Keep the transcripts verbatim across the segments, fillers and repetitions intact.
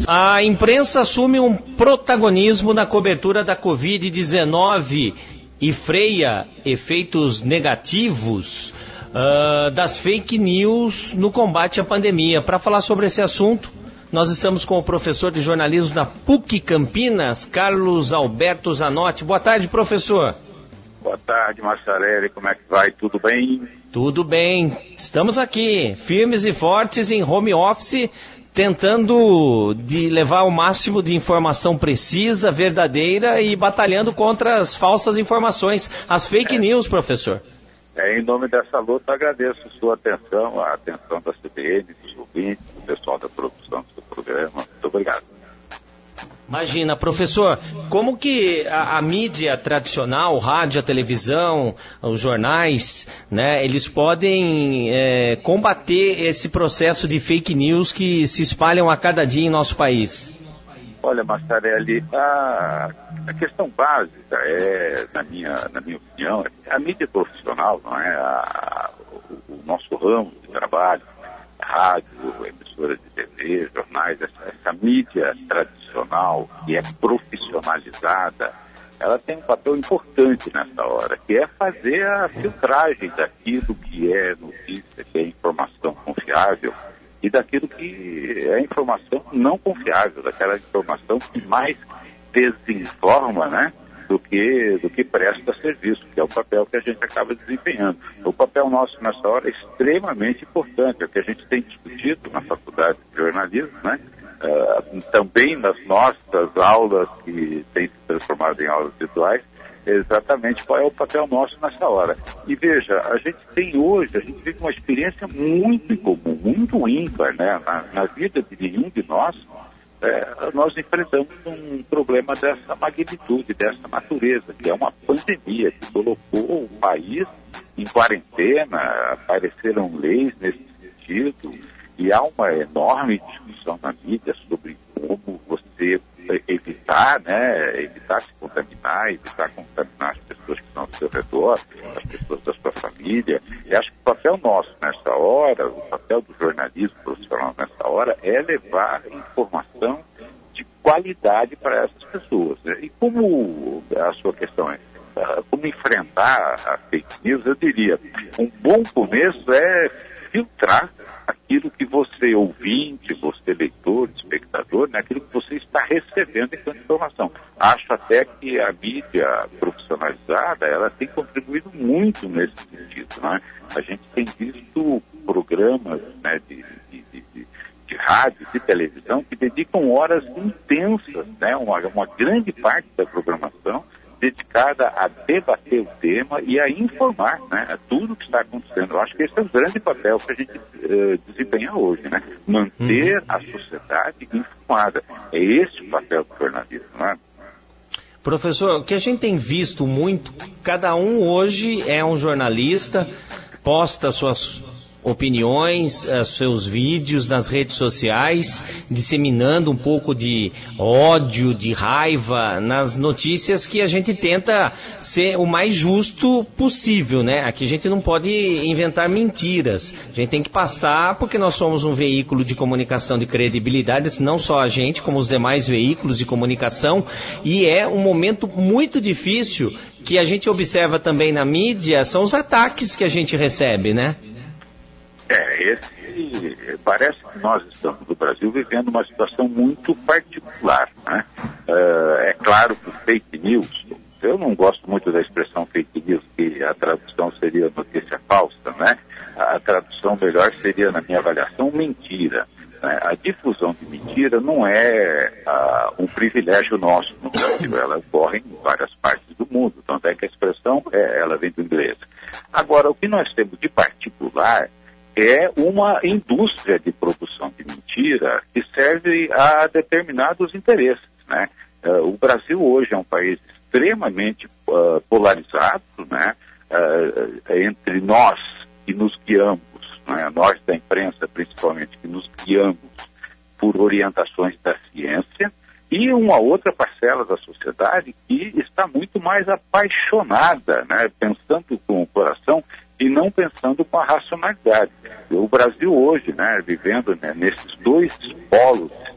A imprensa assume um protagonismo na cobertura da covid dezenove e freia efeitos negativos uh, das fake news no combate à pandemia. Para falar sobre esse assunto, nós estamos com o professor de jornalismo da P U C Campinas, Carlos Alberto Zanotti. Boa tarde, professor. Boa tarde, Marçarelli. Como é que vai? Tudo bem? Tudo bem. Estamos aqui, firmes e fortes em home office, tentando de levar o máximo de informação precisa, verdadeira e batalhando contra as falsas informações, as fake é. news, professor. É, em nome dessa luta, agradeço a sua atenção, a atenção da C B N, dos ouvintes, do pessoal da produção do seu programa. Muito obrigado. Imagina, professor, como que a, a mídia tradicional, o rádio, a televisão, os jornais, né, eles podem é, combater esse processo de fake news que se espalham a cada dia em nosso país? Olha, Marçarelli, a, a questão básica é, na minha, na minha opinião, a mídia profissional, não é? A, o, o nosso ramo de trabalho, rádio, emissora de T V, jornais, essa, essa mídia tradicional que é profissionalizada, ela tem um papel importante nessa hora, que é fazer a filtragem daquilo que é notícia, que é informação confiável, e daquilo que é informação não confiável, daquela informação que mais desinforma, né? Do que, do que presta serviço, que é o papel que a gente acaba desempenhando. O papel nosso nessa hora é extremamente importante, é o que a gente tem discutido na faculdade de jornalismo, né? Uh, também nas nossas aulas que têm se transformado em aulas virtuais, exatamente qual é o papel nosso nessa hora. E veja, a gente tem hoje, a gente vive uma experiência muito incomum, muito ímpar, né? Na, na vida de nenhum de nós, É, nós enfrentamos um problema dessa magnitude, dessa natureza, que é uma pandemia que colocou o país em quarentena, apareceram leis nesse sentido, e há uma enorme discussão na mídia sobre como você evitar, né, evitar se contaminar, evitar contaminar as pessoas que estão ao seu redor, as pessoas da sua família. E acho que o papel nosso nessa hora, o papel do jornalismo profissional nessa hora, é levar informação de qualidade para essas pessoas. Né? E como a sua questão é, uh, como enfrentar a fake news, eu diria, um bom começo é filtrar aquilo que você ouvinte, você leitor, espectador, né, aquilo que você está recebendo enquanto informação. Acho até que a mídia profissionalizada, ela tem contribuído muito nesse sentido, né? A gente tem visto programas, né, de, de, de, de, de rádio, de televisão, que dedicam horas intensas, né, uma, uma grande parte da programação dedicada a debater o tema e a informar, né, tudo o que está acontecendo. Eu acho que esse é o grande papel que a gente uh, desempenha hoje, né? Manter a sociedade informada. É esse o papel do jornalismo, não é? Professor, o que a gente tem visto muito, cada um hoje é um jornalista, posta suas opiniões, uh, seus vídeos nas redes sociais, disseminando um pouco de ódio, de raiva nas notícias que a gente tenta ser o mais justo possível, né? Aqui a gente não pode inventar mentiras, a gente tem que passar, porque nós somos um veículo de comunicação de credibilidade, não só a gente, como os demais veículos de comunicação, e é um momento muito difícil que a gente observa também na mídia, são os ataques que a gente recebe, né? É, esse, parece que nós estamos no Brasil vivendo uma situação muito particular, né? Uh, é claro que fake news, eu não gosto muito da expressão fake news, que a tradução seria notícia falsa, né? A tradução melhor seria, na minha avaliação, mentira. Né? A difusão de mentira não é uh, um privilégio nosso no Brasil, ela ocorre em várias partes do mundo, tanto é que a expressão, é, ela vem do inglês. Agora, o que nós temos de particular é uma indústria de produção de mentira que serve a determinados interesses, né? Uh, o Brasil hoje é um país extremamente uh, polarizado, né? Uh, entre nós que nos guiamos, né? Nós da imprensa principalmente, que nos guiamos por orientações da ciência, e uma outra parcela da sociedade que está muito mais apaixonada, né? Pensando com o coração e não pensando com a racionalidade. O Brasil hoje, né, vivendo, né, nesses dois polos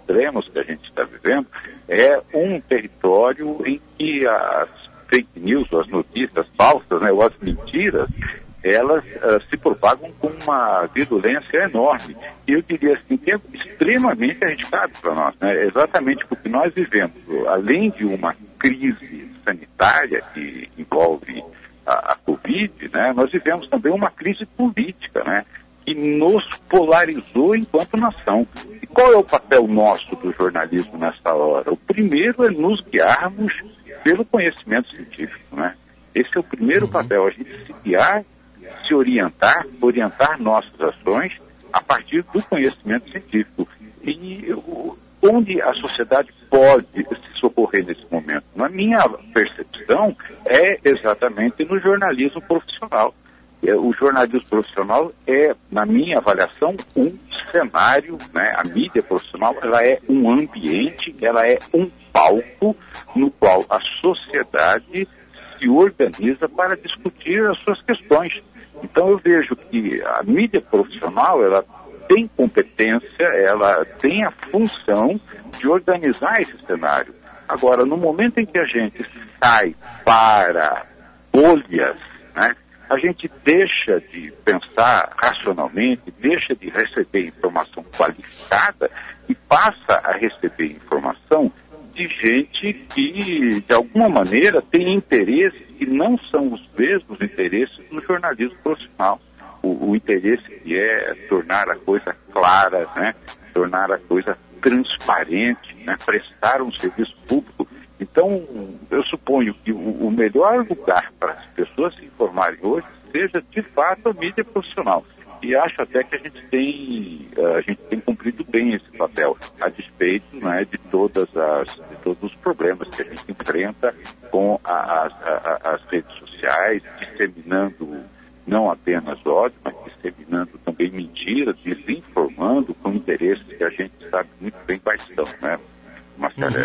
extremos que a gente está vivendo, é um território em que as fake news, as notícias falsas, né, ou as mentiras, elas uh, se propagam com uma virulência enorme. E eu diria assim, que é extremamente arriscado para nós, né? Exatamente porque nós vivemos, além de uma crise sanitária que envolve a, a Covid, né, nós vivemos também uma crise política, né, que nos polarizou enquanto nação. E qual é o papel nosso do jornalismo nessa hora? O primeiro é nos guiarmos pelo conhecimento científico, né? Esse é o primeiro uhum. papel, a gente se guiar, se orientar, orientar nossas ações a partir do conhecimento científico. E onde a sociedade pode se socorrer nesse momento? Na minha percepção, é exatamente no jornalismo profissional. O jornalismo profissional é, na minha avaliação, um cenário, né? A mídia profissional, ela é um ambiente, ela é um palco no qual a sociedade se organiza para discutir as suas questões. Então eu vejo que a mídia profissional, ela tem competência, ela tem a função de organizar esse cenário. Agora, no momento em que a gente sai para bolhas, né, a gente deixa de pensar racionalmente, deixa de receber informação qualificada e passa a receber informação de gente que, de alguma maneira, tem interesses que não são os mesmos interesses do jornalismo profissional. O, o interesse que é tornar a coisa clara, né? Tornar a coisa transparente, né? Prestar um serviço público. Então, eu suponho que o, o melhor lugar para as pessoas se informarem hoje seja, de fato, a mídia profissional. E acho até que a gente tem, a gente tem cumprido bem esse papel, a despeito, né, de, todas as, de todos os problemas que a gente enfrenta com a, as, a, as redes sociais, disseminando não apenas ódio, mas disseminando também mentiras, desinformando com interesses que a gente sabe muito bem quais são, né, Marcelo? Uhum.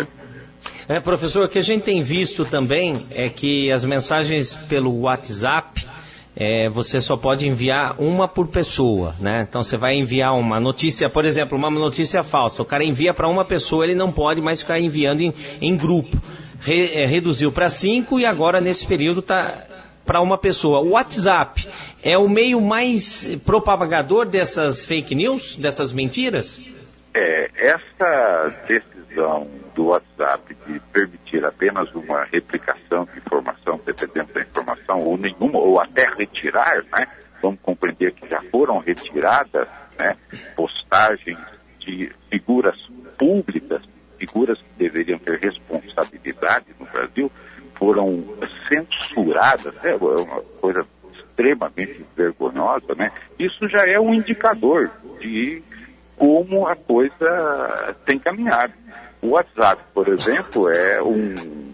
É, professor, o que a gente tem visto também é que as mensagens pelo WhatsApp, É, você só pode enviar uma por pessoa, né? Então você vai enviar uma notícia, por exemplo, uma notícia falsa. O cara envia para uma pessoa, ele não pode mais ficar enviando em, em grupo. Re, é, reduziu para cinco e agora nesse período está para uma pessoa. O WhatsApp é o meio mais propagador dessas fake news, dessas mentiras? É, essa decisão do WhatsApp de permitir apenas uma replicação de informação, dependendo da informação, ou nenhuma, ou até retirar, né? Vamos compreender que já foram retiradas, né, postagens de figuras públicas, figuras que deveriam ter responsabilidade no Brasil, foram censuradas, é uma coisa extremamente vergonhosa, né? Isso já é um indicador de como a coisa tem caminhado. O WhatsApp, por exemplo, é um,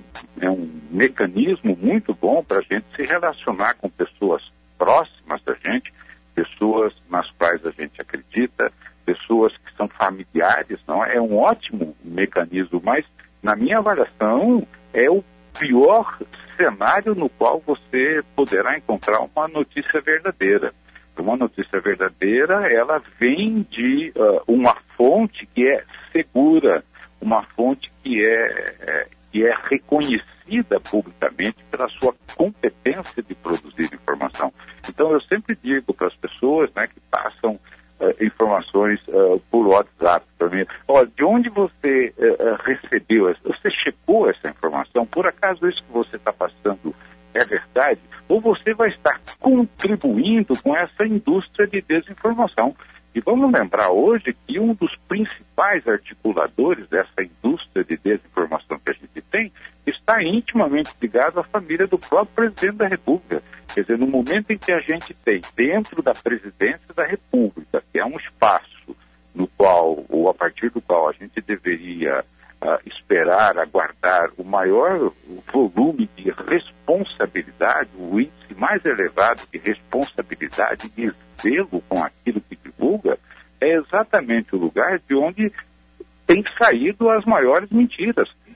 é um mecanismo muito bom para a gente se relacionar com pessoas próximas da gente, pessoas nas quais a gente acredita, pessoas que são familiares, não é? É um ótimo mecanismo, mas, na minha avaliação, é o pior cenário no qual você poderá encontrar uma notícia verdadeira. Uma notícia verdadeira, ela vem de uh, uma fonte que é segura, uma fonte que é, é, que é reconhecida publicamente pela sua competência de produzir informação. Então, eu sempre digo para as pessoas, né, que passam uh, informações uh, por WhatsApp para mim, ó, de onde você uh, recebeu, você checou essa informação? Por acaso isso que você está passando é verdade? Ou você vai estar contribuindo com essa indústria de desinformação? E vamos lembrar hoje que um dos principais articuladores dessa indústria de desinformação que a gente tem está intimamente ligado à família do próprio presidente da República. Quer dizer, no momento em que a gente tem dentro da presidência da República, que é um espaço no qual, ou a partir do qual a gente deveria Uh, esperar, aguardar o maior volume de responsabilidade, o índice mais elevado de responsabilidade e zelo com aquilo que divulga, é exatamente o lugar de onde tem saído as maiores mentiras.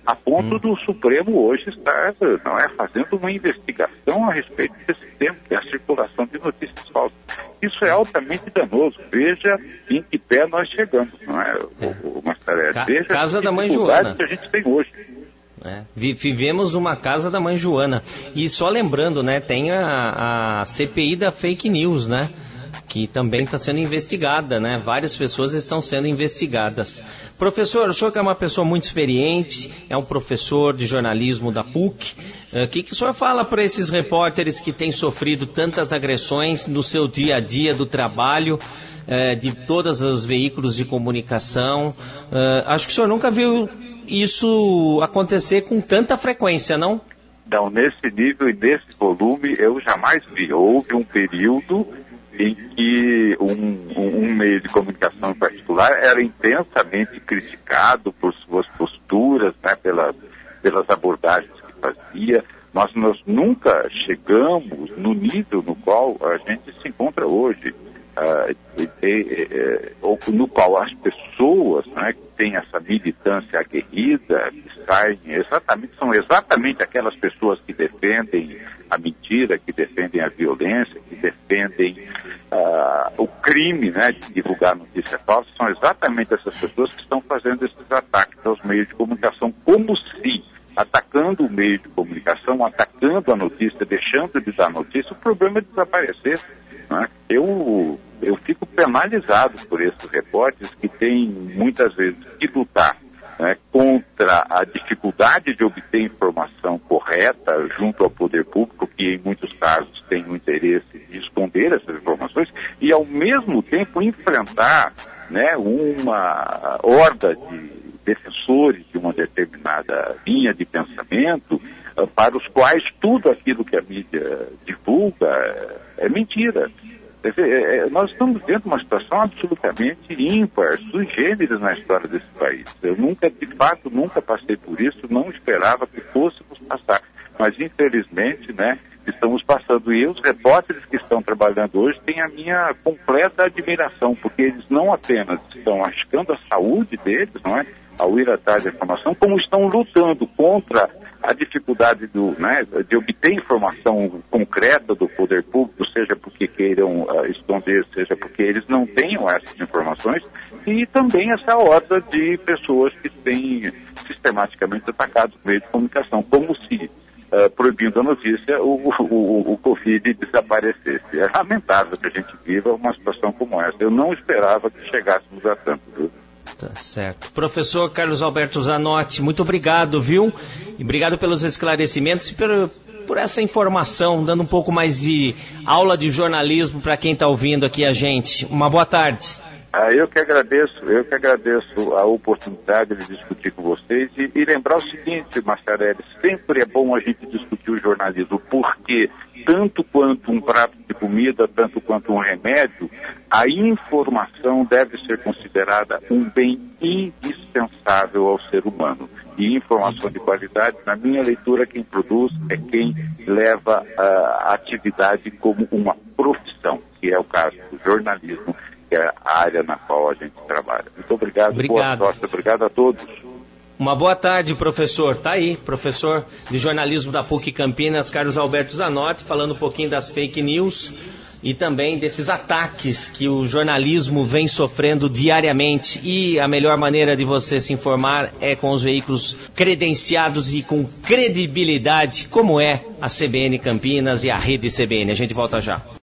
a ponto uhum. do Supremo hoje estar, não é, fazendo uma investigação a respeito desse tema, que é a circulação de notícias falsas. Isso é altamente danoso. Veja em que pé nós chegamos, não é, o, o Mastarelli? Ca- Veja casa a da mãe Joana que a gente tem hoje. É, vivemos uma casa da mãe Joana. E só lembrando, né, tem a, a C P I da fake news, né, que também está sendo investigada, né, várias pessoas estão sendo investigadas. Professor, o senhor que é uma pessoa muito experiente, é um professor de jornalismo da P U C, o que, que o senhor fala para esses repórteres que têm sofrido tantas agressões no seu dia a dia do trabalho, eh, de todos os veículos de comunicação? Eh, acho que o senhor nunca viu isso acontecer com tanta frequência, não? Não, nesse nível e nesse volume eu jamais vi. Houve um período em que um, um, um meio de comunicação em particular era intensamente criticado por suas posturas, né, pelas, pelas abordagens que fazia. Nós, nós nunca chegamos no nível no qual a gente se encontra hoje. Uh, e, e, e, no qual as pessoas, né, que têm essa militância aguerrida, que saem exatamente, são exatamente aquelas pessoas que defendem a mentira, que defendem a violência, que defendem uh, o crime, né, de divulgar notícia falsa, são exatamente essas pessoas que estão fazendo esses ataques aos meios de comunicação, como se atacando o meio de comunicação, atacando a notícia, deixando de dar notícia, o problema é desaparecer. Né? Eu, eu fico penalizado por esses repórteres que têm muitas vezes que lutar, né, contra a dificuldade de obter informação correta junto ao poder público, que em muitos casos tem o interesse de esconder essas informações, e ao mesmo tempo enfrentar, né, uma horda de defensores de uma determinada linha de pensamento, uh, para os quais tudo aquilo que a mídia divulga é mentira. Quer dizer, é, nós estamos dentro de uma situação absolutamente ímpar, sui generis na história desse país. Eu nunca, de fato, nunca passei por isso, não esperava que fôssemos passar. Mas, infelizmente, né, estamos passando. E os repórteres que estão trabalhando hoje têm a minha completa admiração, porque eles não apenas estão arriscando a saúde deles, não é, ao ir atrás da informação, como estão lutando contra a dificuldade do, né, de obter informação concreta do poder público, seja porque queiram uh, esconder, seja porque eles não tenham essas informações, e também essa horda de pessoas que têm sistematicamente atacado o meio de comunicação, como se, uh, proibindo a notícia, o, o, o Covid desaparecesse. É lamentável que a gente viva uma situação como essa. Eu não esperava que chegássemos a tanto, viu? Tá certo. Professor Carlos Alberto Zanotti, muito obrigado, viu? E obrigado pelos esclarecimentos e por, por essa informação, dando um pouco mais de aula de jornalismo para quem está ouvindo aqui a gente. Uma boa tarde. Ah, eu que agradeço, eu que agradeço a oportunidade de discutir com vocês e, e lembrar o seguinte, Mastarelli, sempre é bom a gente discutir o jornalismo, porque tanto quanto um prato de comida, tanto quanto um remédio, a informação deve ser considerada um bem indispensável ao ser humano. E informação de qualidade, na minha leitura, quem produz é quem leva a atividade como uma profissão, que é o caso do jornalismo, que é a área na qual a gente trabalha. Muito obrigado, obrigado. Boa sorte, obrigado a todos. Uma boa tarde, professor. Tá aí, professor de jornalismo da P U C Campinas, Carlos Alberto Zanotti, falando um pouquinho das fake news e também desses ataques que o jornalismo vem sofrendo diariamente. E a melhor maneira de você se informar é com os veículos credenciados e com credibilidade, como é a C B N Campinas e a Rede C B N. A gente volta já.